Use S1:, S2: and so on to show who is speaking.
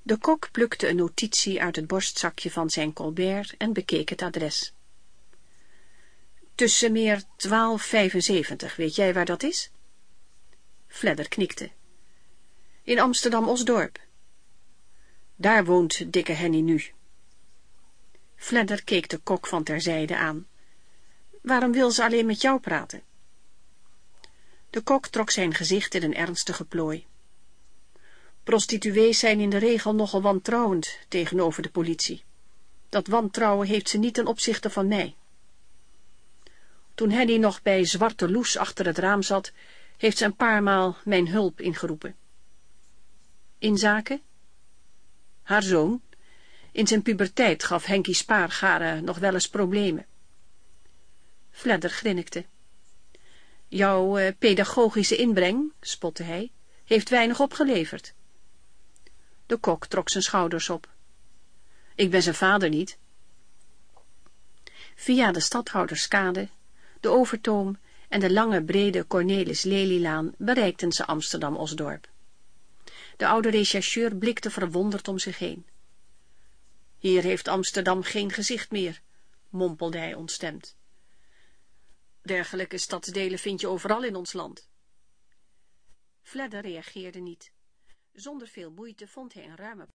S1: De kok plukte een notitie uit het borstzakje van zijn colbert en bekeek het adres. Tussenmeer 1275, weet jij waar dat is? Fledder knikte. In Amsterdam-Osdorp. Daar woont dikke Henny nu. Fledder keek de kok van terzijde aan. Waarom wil ze alleen met jou praten? De kok trok zijn gezicht in een ernstige plooi. Prostituees zijn in de regel nogal wantrouwend tegenover de politie. Dat wantrouwen heeft ze niet ten opzichte van mij. Toen Henny nog bij Zwarte Loes achter het raam zat, heeft ze een paar maal mijn hulp ingeroepen. In zaken? Haar zoon. In zijn puberteit gaf Henkie Spaargaren nog wel eens problemen. Fledder grinnikte. Jouw pedagogische inbreng, spotte hij, heeft weinig opgeleverd. De kok trok zijn schouders op. Ik ben zijn vader niet. Via de Stadhouderskade, de Overtoom en de lange brede Cornelis Lelylaan bereikten ze Amsterdam-Osdorp. De oude rechercheur blikte verwonderd om zich heen. Hier heeft Amsterdam geen gezicht meer, mompelde hij ontstemd. Dergelijke stadsdelen vind je overal in ons land. Fledder reageerde niet. Zonder veel moeite vond hij een ruime